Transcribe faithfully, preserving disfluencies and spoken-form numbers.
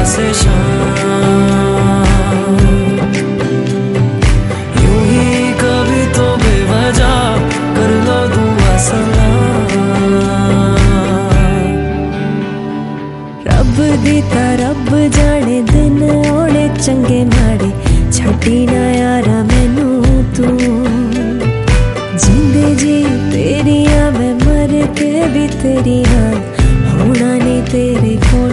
से शाम। यूं ही कभी तो बेवजह कर लो दुआ सलाम। रब दीता रब जाने दिन आने चंगे माड़े, छड्डी ना यारा मैनू तू। जिंदे जी तेरिया मैं मर के भी तेरी हाँ, होना नहीं तेरे को